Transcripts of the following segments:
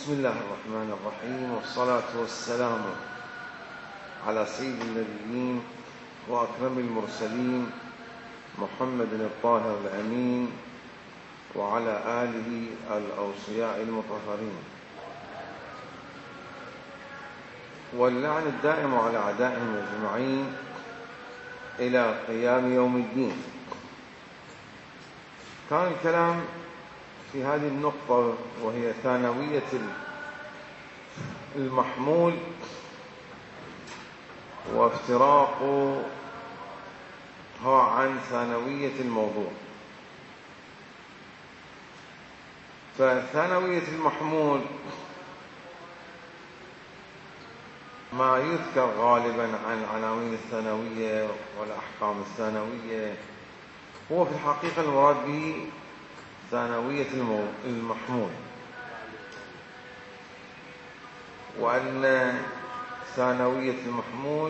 بسم الله الرحمن الرحيم، والصلاة والسلام على سيد النبيين وأكرم المرسلين محمد الطاهر الأمين وعلى آله الأوصياء المطهرين، واللعن الدائم على أعدائهم أجمعين إلى قيام يوم الدين. كان الكلام في هذه النقطة وهي ثانوية المحمول وافتراقها عن ثانوية الموضوع. فثانوية المحمول ما يذكر غالبا عن العناوين الثانوية والأحكام الثانوية، هو في الحقيقة المراد به ثانوية المحمول، وأن ثانوية المحمول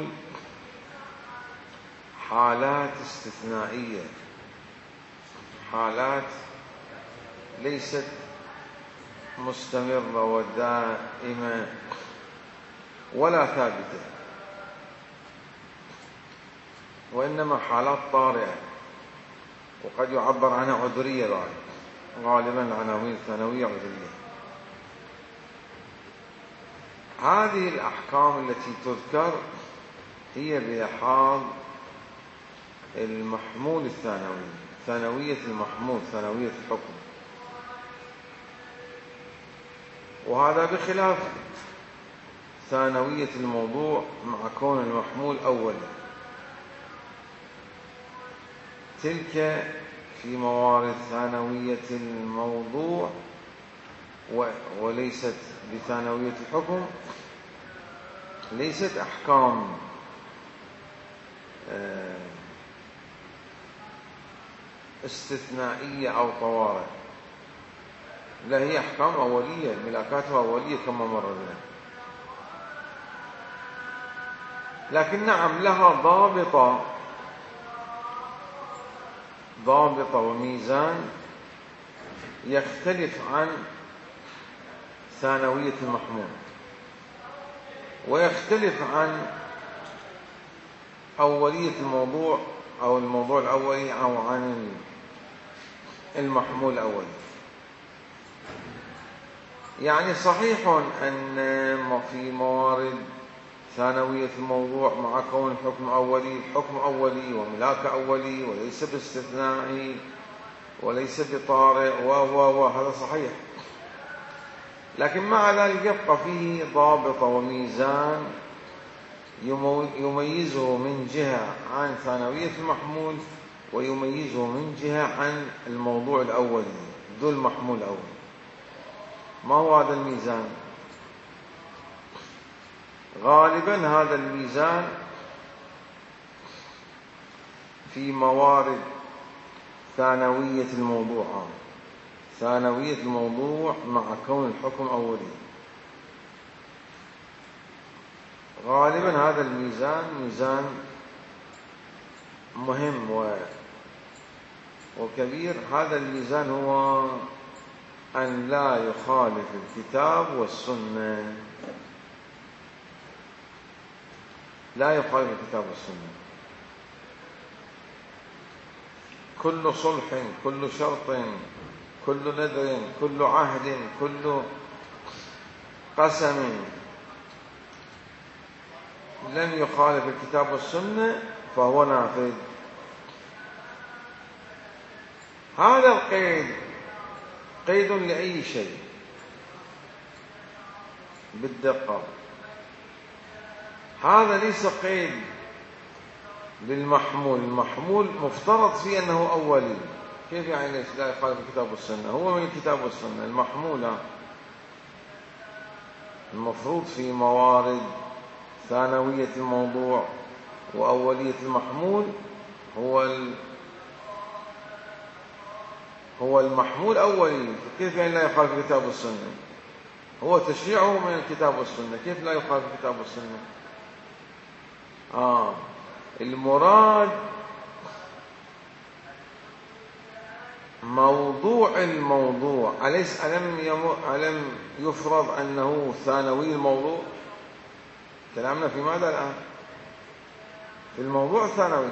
حالات استثنائية، حالات ليست مستمرة ودائمة ولا ثابتة، وإنما حالات طارئة، وقد يعبر عنها عذرية بعد. غالبا العناوين الثانوية عذرية. هذه الأحكام التي تذكر هي بلحاظ المحمول الثانوي، ثانوية المحمول، ثانوية الحكم، وهذا بخلاف ثانوية الموضوع مع كون المحمول أولا. تلك في موارد ثانوية الموضوع وليست بثانوية الحكم، ليست أحكام استثنائية أو طوارئ، لا، هي أحكام أولية، ملاكاتها أولية كما مر بنا. لكن نعم لها ضابطة وميزان يختلف عن ثانوية المحمول، ويختلف عن أولية الموضوع أو الموضوع الأولي أو عن المحمول الأولي. يعني صحيح أن في موارد ثانوية الموضوع مع كون الحكم أولي، الحكم أولي وملاك أولي وليس باستثنائي وليس بطارئ هذا صحيح، لكن مع ذلك يبقى فيه ضابط وميزان يميزه من جهة عن ثانوية المحمول، ويميزه من جهة عن الموضوع الأولي ذو المحمول الأول. ما هو هذا الميزان؟ غالبا هذا الميزان في موارد ثانوية الموضوع، ثانوية الموضوع مع كون الحكم أولي. غالبا هذا الميزان ميزان مهم وكبير. هذا الميزان هو أن لا يخالف الكتاب والسنة، لا يخالف الكتاب والسنة. كل صلح، كل شرط، كل نذر، كل عهد، كل قسم لم يخالف الكتاب والسنة فهو نافذ. هذا القيد قيد لأي شيء بالدقة، هذا ليس قيد للمحمول. المحمول مفترض فيه أنه أولي. كيف يعني لا يخالف الكتاب والسنة؟ هو من الكتاب والسنة. المحمول المفروض في موارد ثانوية الموضوع وأولية المحمول هو المحمول أولي. كيف يعني لا يخالف الكتاب والسنة؟ هو تشريعه من الكتاب والسنة، كيف لا يخالف الكتاب والسنة؟ المراد موضوع الموضوع ألم يفرض أنه ثانوي الموضوع؟ كلامنا في ماذا الآن؟ في الموضوع الثانوي.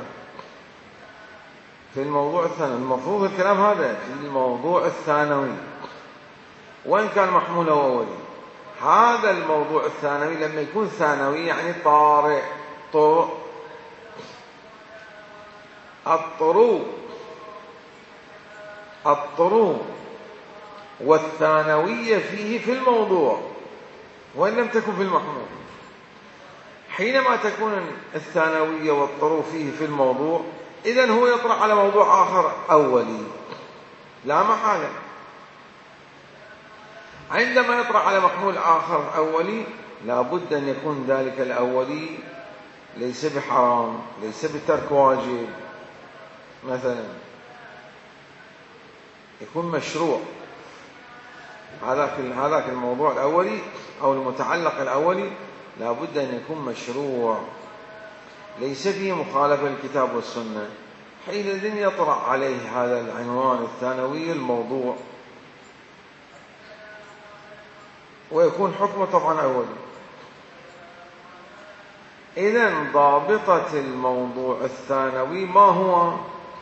في الموضوع الثانوي المفروض الكلام هذا في الموضوع الثانوي، وإن كان محمول أو أولي. هذا الموضوع الثانوي لما يكون ثانوي يعني طارئ، الطرو والثانوية فيه في الموضوع وإن لم تكن في المحمول. حينما تكون الثانوية والطرو فيه في الموضوع، إذن هو يطرح على موضوع آخر أولي لا محالة. عندما يطرح على محمول آخر أولي لا بد أن يكون ذلك الأولي ليس بحرام، ليس بترك واجب، مثلا يكون مشروع. هذاك الموضوع الأولي أو المتعلق الأولي لا بد أن يكون مشروع ليس فيه مخالفة للكتاب والسنة. حينئذ يطرح عليه هذا العنوان الثانوي الموضوع، ويكون حكمه طبعا أولي. إذن ضابطة الموضوع الثانوي ما هو؟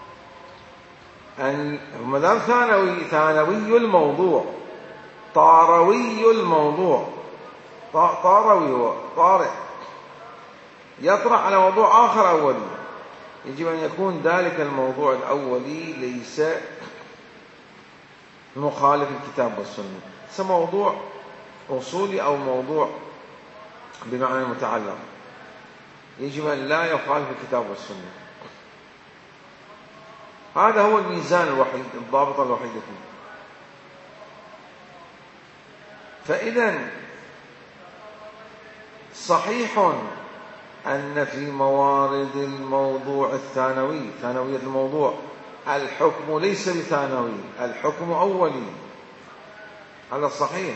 ما دام ثانوي الموضوع، طاروي الموضوع، طاروي هو طارئ، يطرح على موضوع آخر أولي، يجب أن يكون ذلك الموضوع الأولي ليس مخالف الكتاب والسنة، موضوع أصولي أو موضوع بمعنى المتعلق، يجب أن لا يخالف الكتاب والسنة. هذا هو الميزان الوحيد، الضابطة الوحيدة فيه. فإذا صحيح أن في موارد الموضوع الثانوي، ثانوية الموضوع، الحكم ليس بثانوي، الحكم أولي، هذا صحيح.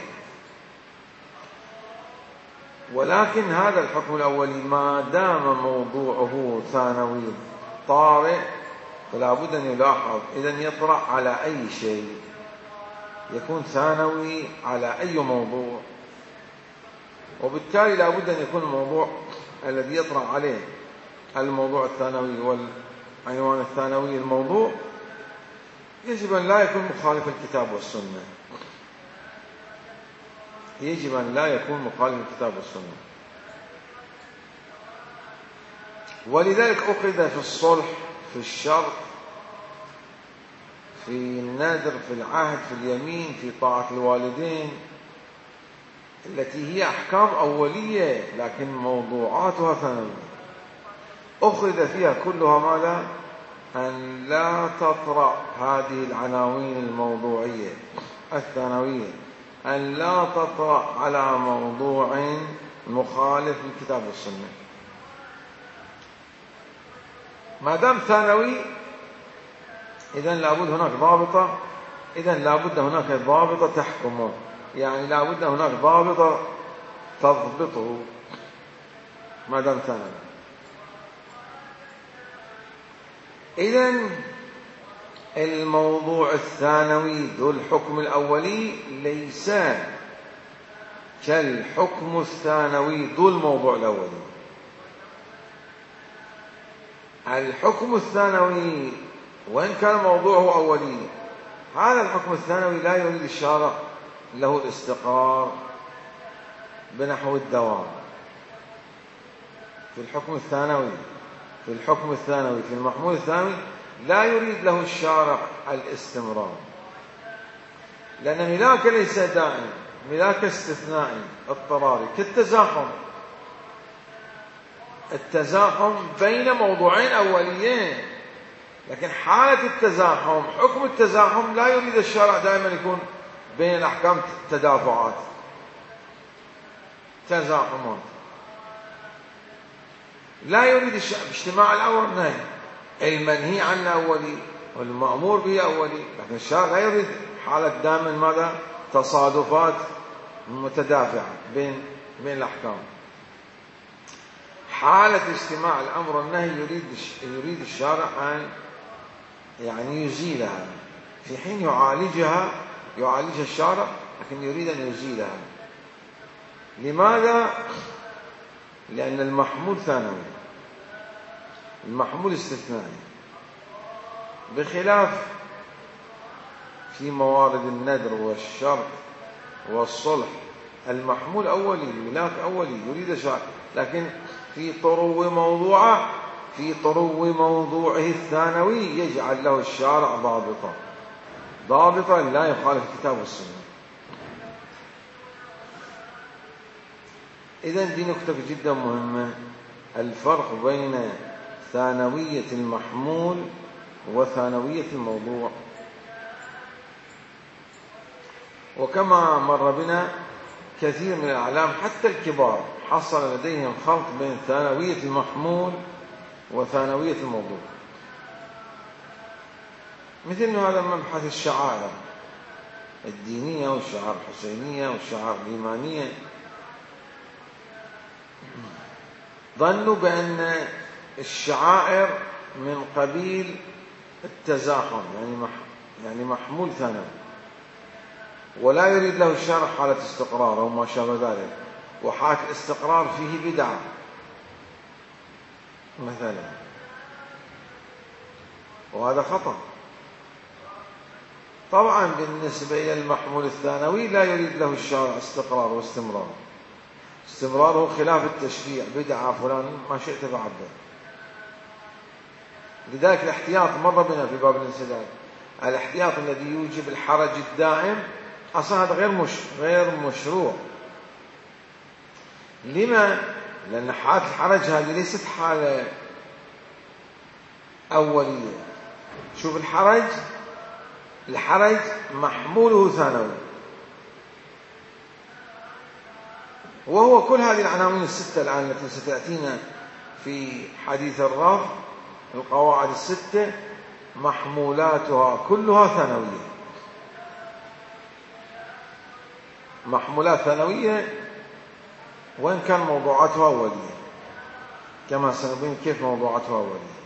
ولكن هذا الحكم الأولي ما دام موضوعه ثانوي طارئ فلا بد أن يلاحظ، إذن يطرح على أي شيء يكون ثانوي على أي موضوع، وبالتالي لا بد أن يكون الموضوع الذي يطرح عليه الموضوع الثانوي والعنوان الثانوي الموضوع يجب أن لا يكون مخالف الكتاب والسنة، يجب أن لا يكون مخالف الكتاب والسنة. ولذلك أخذ في الصلح، في الشرط، في النذر، في العهد، في اليمين، في طاعة الوالدين، التي هي أحكام أولية لكن موضوعاتها ثانوية، أخذ فيها كلها ماذا؟ أن لا تطرأ هذه العناوين الموضوعية الثانوية، أن لا تطرأ على موضوع مخالف للكتاب والسنة. ما دام ثانوي إذن لابد هناك ضابطة، إذن لابد هناك ضابطة تحكمه، يعني لابد هناك ضابطة تضبطه ما دام ثانوي. إذن الموضوع الثانوي ذو الحكم الأولي ليس كالحكم الثانوي ذو الموضوع الأولي. الحكم الثانوي وإن كان موضوعه أولي، هذا الحكم الثانوي لا يريد الشارع له الاستقرار بنحو الدوام. في الحكم الثانوي، في المحمول الثانوي لا يريد له الشارع الاستمرار، لأن ملاك ليس دائم، ملاك استثنائي اضطراري التزاحم بين موضوعين أوليين. لكن حالة التزاحم، حكم التزاحم لا يريد الشارع دائما يكون بين الأحكام تدافعات، تزاحمات، لا يريد اجتماع الأمر والنهي، المنهي عنه أولي والمأمور به أولي، لكن الشارع لا يريد حالة دائما ماذا؟ تصادفات متدافعة بين الأحكام. حالة اجتماع الأمر والنهي يريد الشارع أن يعني يزيلها، في حين يعالجها الشارع، لكن يريد أن يزيلها. لماذا؟ لأن المحمول ثانوي، المحمول استثنائي، بخلاف في موارد النذر والشرط والصلح المحمول أولي، الملاك أولي يريد شرط، لكن في طرو موضوعه الثانوي يجعل له الشارع ضابطا لا يخالف الكتاب والسنة. إذن دي نقطة جدا مهمة، الفرق بين ثانوية المحمول وثانوية الموضوع. وكما مر بنا كثير من الأعلام حتى الكبار حصل لديهم خلط بين ثانوية المحمول وثانوية الموضوع، مثل هذا مبحث الشعائر الدينية والشعائر الحسينية والشعائر الإيمانية. ظنوا بأن الشعائر من قبيل التزاحم، يعني محمول ثانوي، ولا يريد له الشرع حالة استقرار أو ما شابه ذلك، وحالة الاستقرار فيه بدعة مثلا، وهذا خطأ. طبعا بالنسبة إلى المحمول الثانوي لا يريد له الشرع استقرار واستمرار، استمراره خلاف التشريع، بدعة فلان ما شئت فعبر. لذلك الاحتياط مر بنا في باب الانسداد، الاحتياط الذي يوجب الحرج الدائم أصلا هذا غير مشروع. لما؟ لأن حالة الحرج هذه ليست حالة أولية. شوف الحرج محموله ثانوي، وهو كل هذه العناوين الستة الآن التي ستأتينا في حديث الرفض، القواعد الستة محمولاتها كلها ثانوية، محمولات ثانوية، وإن كان موضوعاتها أولية، كما سنبين كيف موضوعاتها أولية.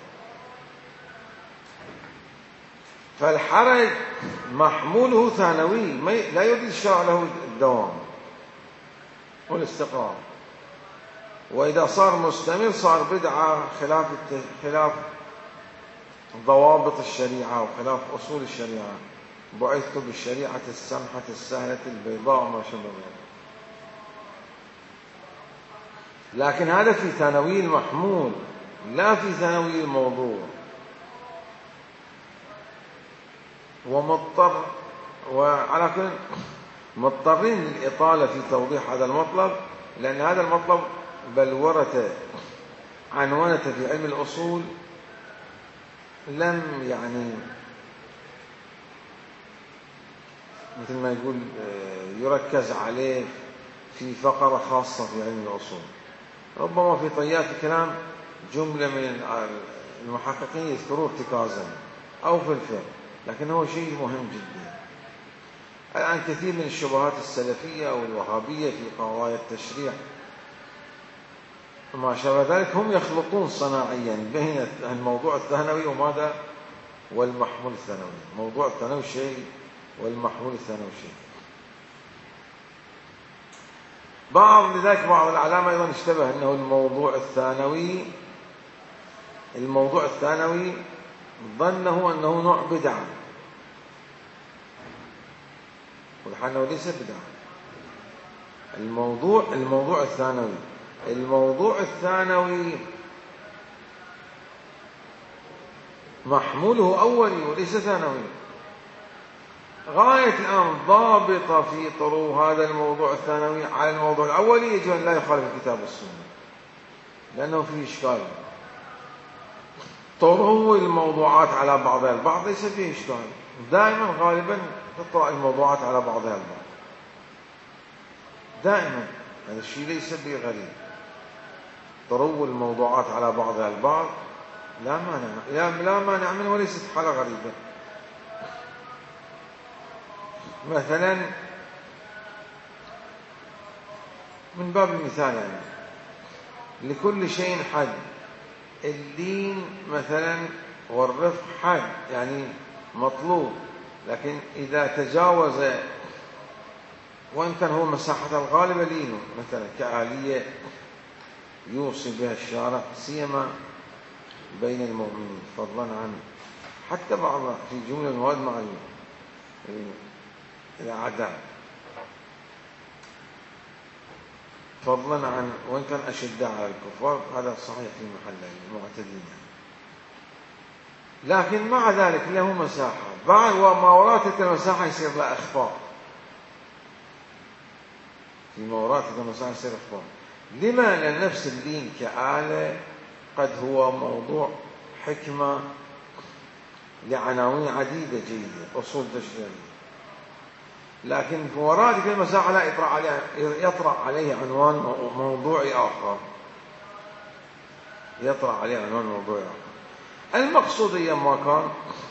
فالحرج محموله ثانوي، لا يريد الشرع له الدوام والاستقرار، وإذا صار مستمر صار بدعة خلاف ضوابط الشريعة وخلاف أصول الشريعة. بعثت بالشريعة السمحة السهلة البيضاء ما شابه ذلك. لكن هذا في ثانوي المحمول، لا في ثانوي الموضوع. وعلى كل مضطرين للإطالة في توضيح هذا المطلب، لأن هذا المطلب بلورة عنونة في علم الأصول لم مثل ما يقول يركز عليه في فقرة خاصة في علم الأصول. ربما في طيات الكلام جملة من المحققين يذكرون ارتكازا أو في الفقه، لكن هو شيء مهم جدا. الآن كثير من الشبهات السلفية أو الوهابية في قضايا التشريع وما شابه ذلك هم يخلطون صناعيا بين الموضوع الثانوي وماذا والمحمول الثانوي. موضوع الثانوي شيء والمحمول الثانوي شيء. لذلك بعض الأعلام أيضا اشتبه أنه الموضوع الثانوي ظنه أنه نوع بدعة، والحال ليس بدعة. الموضوع الثانوي محموله أولي وليس ثانوي. غاية الآن ضابطة في طرو هذا الموضوع الثانوي على الموضوع الأولي يجب أن لا يخالف الكتاب والسنة، لأنه فيه إشكال. طرو الموضوعات على بعضها البعض ليس فيه إشكال، دائما غالبا تطرأ الموضوعات على بعضها البعض دائما، هذا الشيء ليس بغريب. طرو الموضوعات على بعضها البعض لا مانع منه، وليست حالة غريبة. مثلا من باب المثال لكل شيء حد. اللين مثلا والرفق حد، يعني مطلوب، لكن إذا تجاوز، وإن كان هو مساحة الغالبة لينه مثلا كآلية يوصي بها الشارع سيما بين المؤمنين، فضلا عن حتى بعض في جملة المواد مع الأعداء، فضلا عن وإن كان أشداء على الكفار، هذا صحيح في محله المعتدين. لكن مع ذلك له مساحة، بعد وما وراء تلك المساحة يصير له إخفاء، في ما وراء تلك المساحة يصير إخفاء. لما؟ لأن نفس الدين كآلة قد هو موضوع حكمة لعناوين عديدة جيدة، أصول تشريعية، لكن في وراء تلك المساحة لا يطرح عليه عنوان موضوعي آخر، يطرح عليه عنوان موضوعي آخر. المقصود ما كان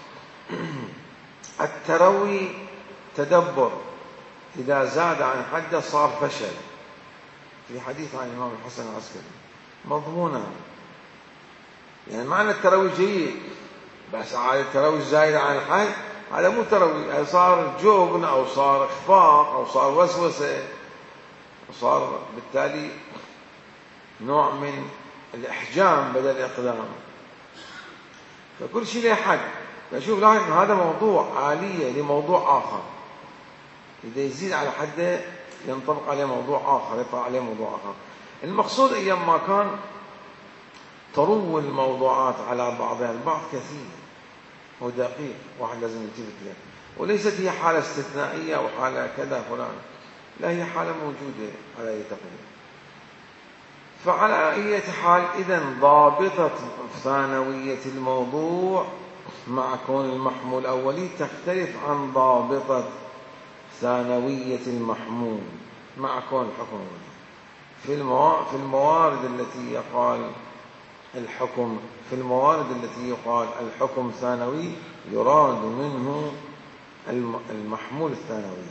التروي تدبر، إذا زاد عن حده صار فشل. في حديث عن الإمام الحسن العسكري مضمونا، يعني معنى التروي جيد، بس على التروي زايد عن الحد هذا مو تروي، صار جبن أو صار إخفاق أو صار وسوسة، وصار بالتالي نوع من الإحجام بدل الإقدام. فكل شيء له حد. فشوف لاحظ هذا موضوع آلية لموضوع آخر، إذا يزيد على حده ينطبق عليه موضوع آخر، يطلع عليه موضوع آخر. المقصود أيام ما كان تروي الموضوعات على بعضها البعض كثير ودقيق، واحد لازم يلتفت له، وليست هي حالة استثنائية أو حالة كذا فلان، لا، هي حالة موجودة على أي تقدير. فعلى أي حال إذن ضابطة ثانوية الموضوع مع كون المحمول الأولي تختلف عن ضابطة ثانوية المحمول مع كون الحكم الأولي. في الموارد التي يقال الحكم، في الموارد التي يقال الحكم ثانوي يراد منه المحمول الثانوي،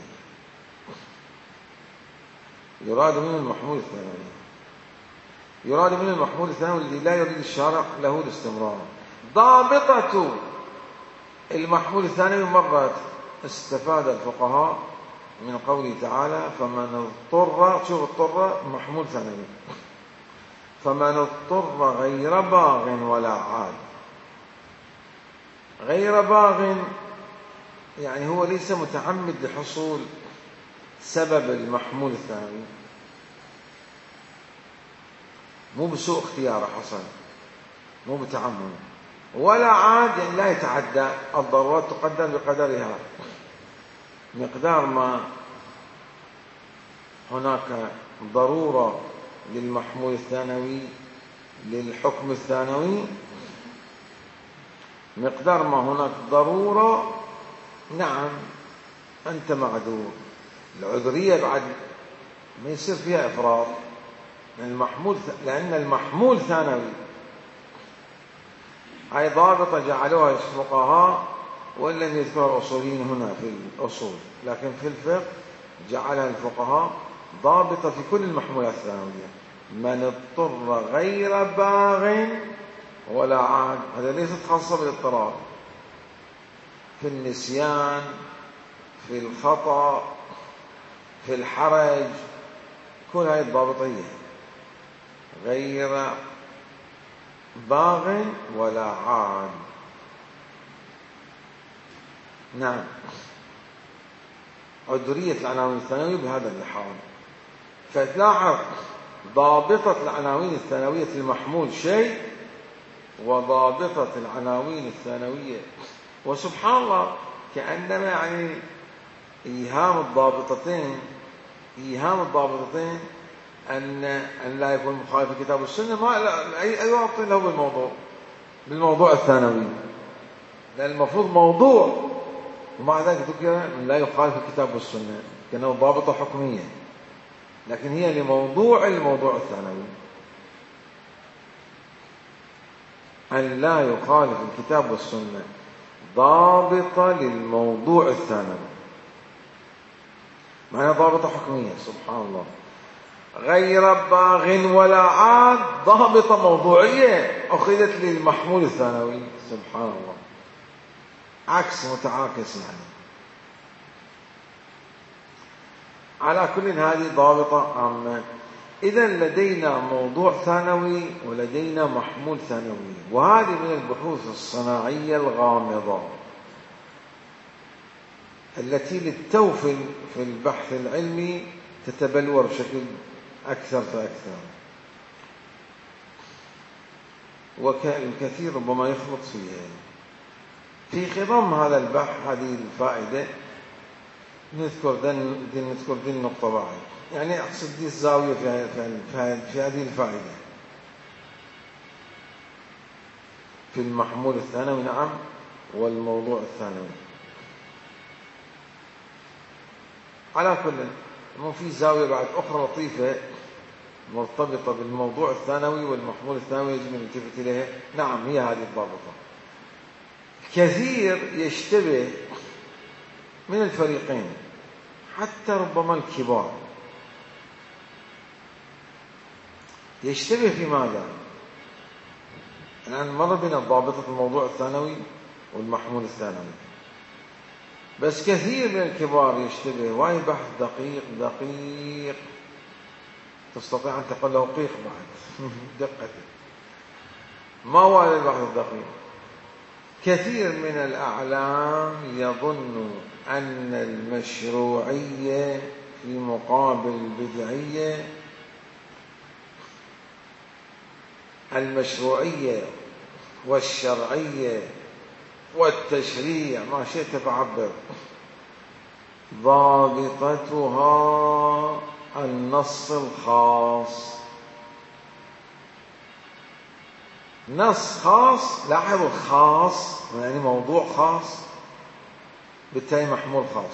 يراد منه المحمول الثانوي، يراد منه المحمول الثانوي الذي لا يريد الشارع له الاستمرار. ضابطة المحمول الثانوي مرات استفاد الفقهاء من قوله تعالى فمن اضطر، شوف اضطر محمول ثانوي، فمن اضطر غير باغ ولا عاد. غير باغ يعني هو ليس متعمد لحصول سبب المحمول الثانوي، مو بسوء اختياره حصل، مو بتعمد. ولا عاد يعني لا يتعدى، الضرورات تقدر بقدرها، مقدار ما هناك ضرورة للمحمول الثانوي للحكم الثانوي، مقدار ما هناك ضرورة نعم أنت معذور. العذرية بعد ما يصير فيها إفراط، لأن المحمول ثانوي هاي ضابطة جعلوها الفقهاء وإن لم يذكر الأصوليين هنا في الأصول، لكن في الفقه جعلها الفقهاء ضابطة في كل المحمولات الثانوية. من اضطر غير باغ ولا عاد، هذا ليست خاصة بالاضطرار، في النسيان، في الخطأ، في الحرج، كل هذه الضابطية غير باغ ولا عاد. نعم، عذرية العناوين الثانوية بهذا اللحاظ. فتلاحظ ضابطة العناوين الثانوية المحمول شيء، وضابطة العناوين الثانوية، وسبحان الله كأنما يعني إيهام الضابطتين أن لا يكون مخالف الكتاب والسنة، ما أي رابط له بالموضوع الثانوي، لأن المفروض موضوع ومع ذلك ذكر لا يخالف الكتاب والسنة كأنه ضابطة حكمية، لكن هي الموضوع الثانوي، أن لا يخالف الكتاب والسنة ضابطة للموضوع الثانوي، معنى ضابطة حكمية. سبحان الله. غير باغ ولا عاد ضابطة موضوعية أخذت للمحمول الثانوي. سبحان الله، عكس متعاكس يعني. على كل هذه ضابطة عامة. إذا لدينا موضوع ثانوي ولدينا محمول ثانوي، وهذه من البحوث الصناعية الغامضة التي للتو في البحث العلمي تتبلور بشكل أكثر فأكثر، والكثير ربما يخلط فيها. في خضم هذا البحث هذه الفائدة نذكر دي النقطة بعد، يعني أقصد دي الزاوية في هذه الفائدة في المحمول الثانوي، نعم، والموضوع الثانوي. على كل ما في زاوية بعد أخرى لطيفة مرتبطة بالموضوع الثانوي والمحمول الثانوي يجب أن نلتفت إليها. نعم، هي هذه الضابطة. كثير يشتبه من الفريقين حتى ربما الكبار يشتبه في ماذا؟ الآن مر بنا ضابطة الموضوع الثانوي والمحمول الثانوي، بس كثير من الكبار يشتبه، وهي بحث دقيق تستطيع أن تقول له قيق بعد دقته. ما هو هذا البحث الدقيق؟ كثير من الأعلام يظن أن المشروعية في مقابل البدعية، المشروعية والشرعية والتشريع ما شئت فعبر، ضابطتها النص الخاص. نص خاص، لاحظوا خاص يعني موضوع خاص، بالتالي محمول خاص.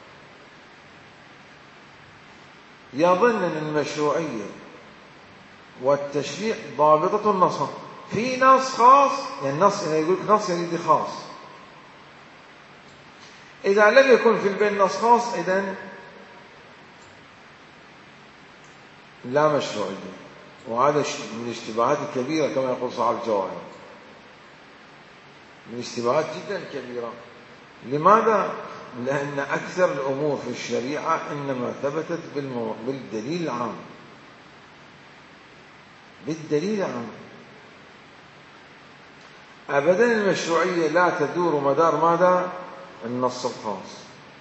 يظن أن المشروعية والتشريع ضابطة النص. في نص خاص، يعني نص يعني يقول لك نص يعني خاص. إذا لم يكن في البين نص خاص إذن لا مشروعية، وهذا من الاشتباهات الكبيرة كما يقول صاحب الجواهر، من اشتباهات جدا كبيرة. لماذا؟ لأن أكثر الأمور في الشريعة إنما ثبتت بالدليل العام، بالدليل العام. أبدا المشروعية لا تدور مدار ماذا؟ النص الخاص.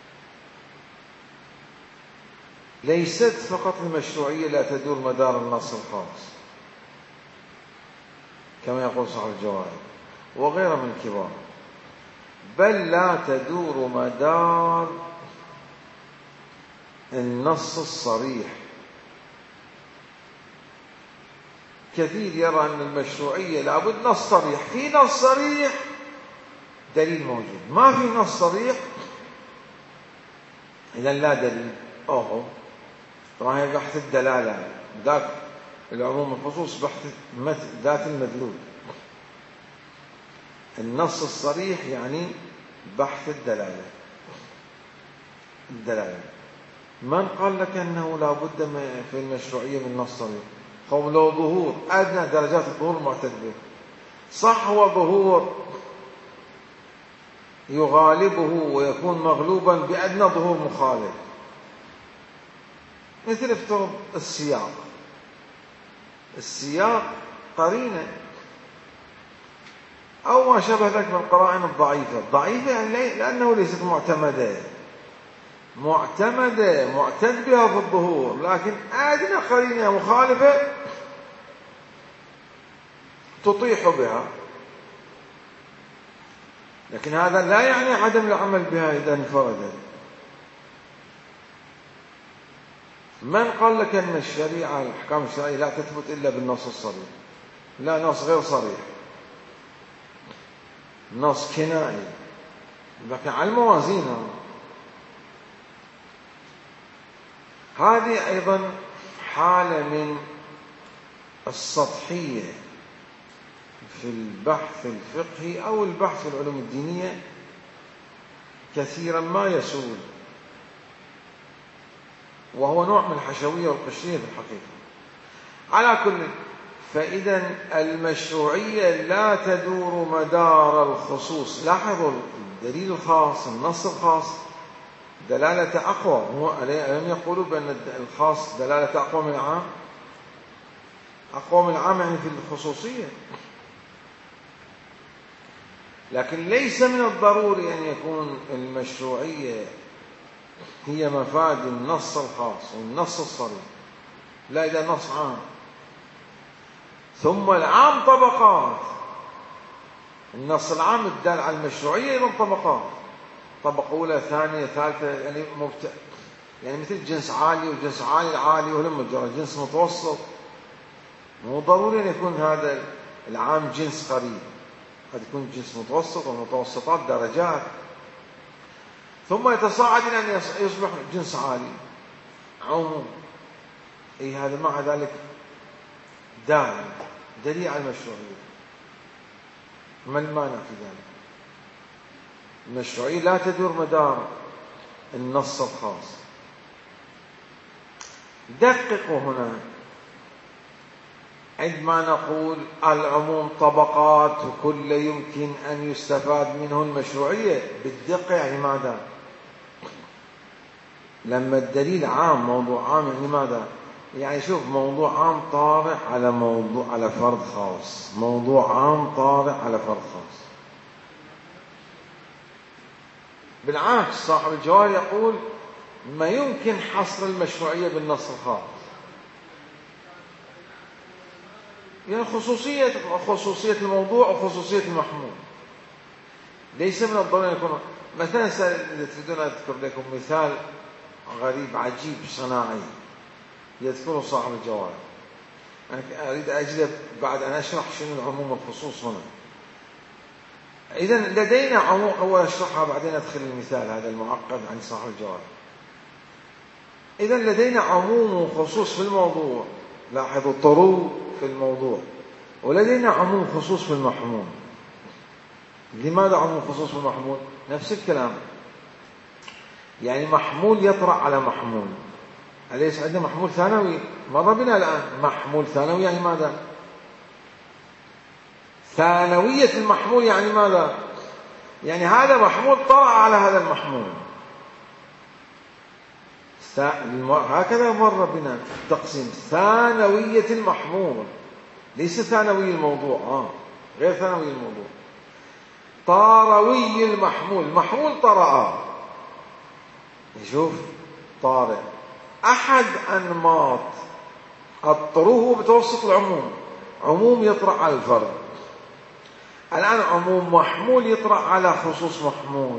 ليست فقط المشروعية لا تدور مدار النص الخاص كما يقول صاحب الجواهر وغيره من الكبار، بل لا تدور مدار النص الصريح. كثير يرى أن المشروعية لابد نص صريح، في نص صريح دليل موجود، ما في نص صريح إذا لا دليل. طبعا هي بحث الدلالة، ذات العموم الخصوص، بحث ذات المدلول. النص الصريح يعني بحث الدلالة. من قال لك أنه لا بد في المشروعية من نص صريح؟ قوله ظهور أدنى درجات الظهور معتد به، صح، هو ظهور يغالبه ويكون مغلوبا بأدنى ظهور مخالف، مثل افترض السياق قرينة أو ما شابه ذلك من القرائن الضعيفة يعني لأنه ليست معتد بها في الظهور، لكن أدنى قرينة مخالفة تطيح بها، لكن هذا لا يعني عدم العمل بها إذا انفردت. من قال لك أن الشريعة الأحكام الشرعية لا تثبت إلا بالنص الصريح؟ لا، نص غير صريح، نص كنائي، لكن على الموازين. هذه أيضا حالة من السطحية في البحث الفقهي أو البحث في العلوم الدينية، كثيرا ما يسود، وهو نوع من الحشوية والقشرية في الحقيقة. على كل، فإذا المشروعية لا تدور مدار الخصوص. لاحظوا الدليل الخاص، النص الخاص دلالة أقوى. هو ألم يقولوا بأن الخاص دلالة أقوى من العام؟ أقوى من العام يعني في الخصوصية. لكن ليس من الضروري أن يكون المشروعية هي مفاد النص الخاص والنص الصريح، لا، إذا النص عام. ثم العام طبقات، النص العام الدال على المشروعية إذن طبقات، طبقة أولى ثانية ثالثة، يعني يعني مثل جنس عالي وجنس عالي ولما جرى جنس متوسط. مو ضروري أن يكون هذا العام جنس قريب، قد يكون جنس متوسط، والمتوسطات درجات، ثم يتصاعد إلى أن يصبح جنس عالي عموم. هذا مع ذلك دليل على المشروعية. ما المانع في ذلك؟ المشروعية لا تدور مدار النص الخاص. دققوا هنا عندما نقول العموم طبقات وكل يمكن أن يستفاد منه المشروعية، بالدقة يعني ماذا؟ لما الدليل عام، موضوع عام، يعني ماذا؟ يعني شوف، موضوع عام طارئ على فرد خاص، موضوع عام طارئ على فرد خاص. بالعكس، صاحب الجوهر يقول ما يمكن حصر المشروعية بالنص الخاص، يعني خصوصية الموضوع وخصوصية المحمول. ليس من الضروري أن يكون مثلا، إذا تريدون أذكر لكم مثال غريب عجيب صناعي يذكره صاحب الجواب. أنا أريد أجلب بعد أن أشرح شنو العموم والخصوص هنا. إذن لدينا عموم، أول أشرحها بعدين أدخل المثال هذا المعقد عن صاحب الجواب. إذن لدينا عموم وخصوص في الموضوع، لاحظوا طرو في الموضوع، ولدينا عموم خصوص في المحمول. لماذا عموم خصوص في المحمول؟ نفس الكلام، يعني محمول يطرأ على محمول. أليس عندنا محمول ثانوي؟ مر بنا الآن محمول ثانوي، يعني ماذا؟ ثانوية المحمول يعني ماذا؟ يعني هذا محمول طرأ على هذا المحمول. هكذا مر بنا تقسيم ثانوية المحمول، ليس ثانوي الموضوع، غير ثانوي الموضوع. طاروي المحمول، محمول طرأ، نشوف طارئ. أحد أنماط الطرو هو بتوسط العموم، عموم يطرأ على الفرد. الآن عموم محمول يطرأ على خصوص محمول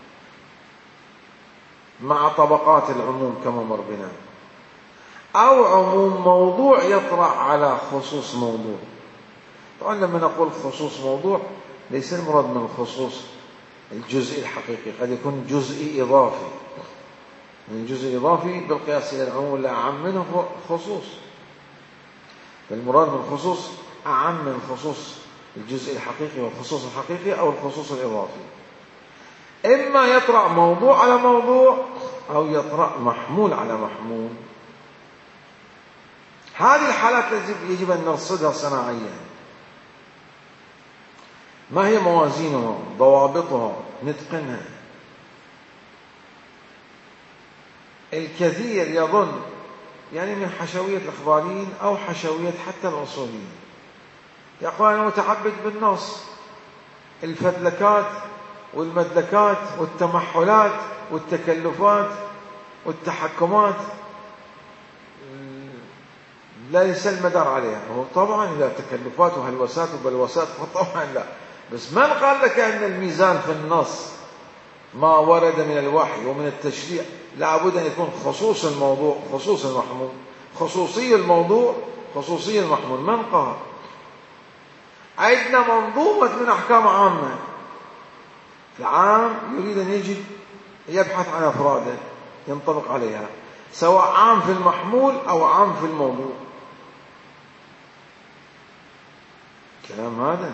مع طبقات العموم كما مر بنا، أو عموم موضوع يطرأ على خصوص موضوع. طبعا لما نقول خصوص موضوع ليس المراد من الخصوص الجزء الحقيقي، قد يكون جزء إضافي، من جزء إضافي بالقياس إلى العموم لا أعم منه خصوص، فالمراد من الخصوص أعم من خصوص الجزء الحقيقي والخصوص الحقيقي أو الخصوص الإضافي. إما يطرأ موضوع على موضوع أو يطرأ محمول على محمول. هذه الحالات يجب أن نرصدها صناعيا. ما هي موازينها، ضوابطها، نتقنها. الكثير يظن يعني من حشوية الإخباريين أو حشوية حتى الأصوليين يقول أنا متعبد بالنص، الفدلكات والمدلكات والتمحلات والتكلفات والتحكمات ليس المدار عليها. هو طبعا لا، تكلفات وهلوسات وبلوسات طبعا لا، بس من قال لك أن الميزان في النص ما ورد من الوحي ومن التشريع لابد أن يكون خصوص الموضوع خصوص المحمول، خصوصي الموضوع خصوصي المحمول؟ من قال؟ عندنا منظومة من أحكام عامة، العام يريد أن يجد يبحث عن أفراده ينطبق عليها، سواء عام في المحمول أو عام في الموضوع. كلام هذا.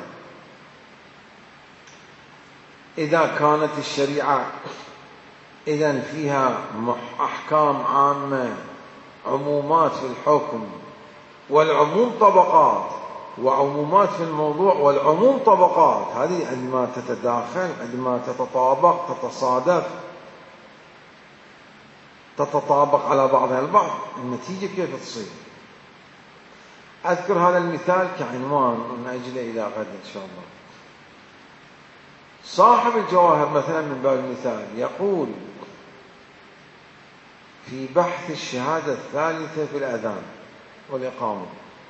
إذا كانت الشريعة إذن فيها أحكام عامة، عمومات في الحكم، والعموم طبقات، وعمومات في الموضوع والعموم طبقات، هذه عندما تتداخل، عندما تتطابق، تتصادف، تتطابق على بعضها البعض، النتيجة كيف تصير؟ أذكر هذا المثال كعنوان من أجله إلى غد إن شاء الله. صاحب الجواهر مثلا من باب المثال يقول في بحث الشهادة الثالثة في الأذان والإقامة،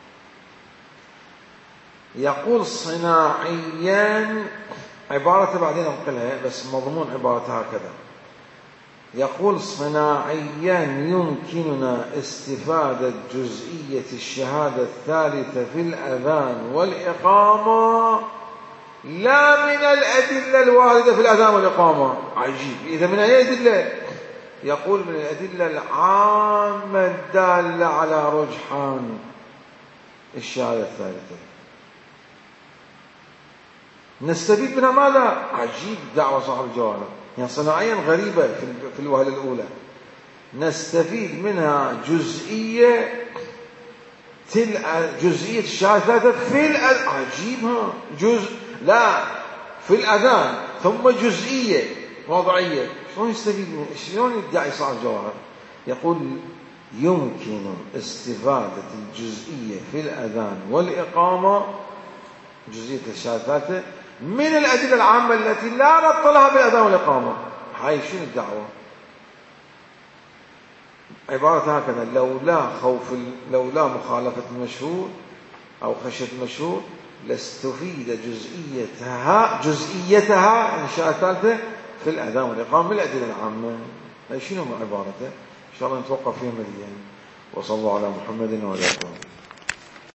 يقول صناعيا، عبارة بعدين أنقلها بس مضمون عبارة هكذا، يقول صناعيا يمكننا استفادة جزئية الشهادة الثالثة في الأذان والإقامة لا من الأدلة الواردة في الأذان والإقامة. عجيب، إذا من أي أدلة؟ يقول من الأدلة العامة الدالة على رجحان الشهادة الثالثة. نستفيد منها ماذا؟ عجيب دعوة صاحب الجواهر، يعني صناعيا غريبة في الوهلة الأولى. نستفيد منها جزئية الشهادة الثالثة في الأذان. عجيبها، جزء لا في الأذان ثم جزئية وضعية. شلون يستفيد منها؟ شلون يدعي صاحب الجواهر؟ يقول يمكن استفادة الجزئية في الأذان والإقامة، جزئية الشهادة الثالثة، من الأدلة العامة التي لا ربط لها بالأذان والإقامة. هاي شنو الدعوة؟ عبارة هكذا: لولا مخالفة المشهور أو خشية المشهور لاستفيد جزئيتها يعني الشهادة الثالثة في الأذان والإقامة من الأدلة العامة. هاي شنو عبارته؟ إن شاء الله نتوقف فيها مليا. وصلى الله على محمد وعلى آله.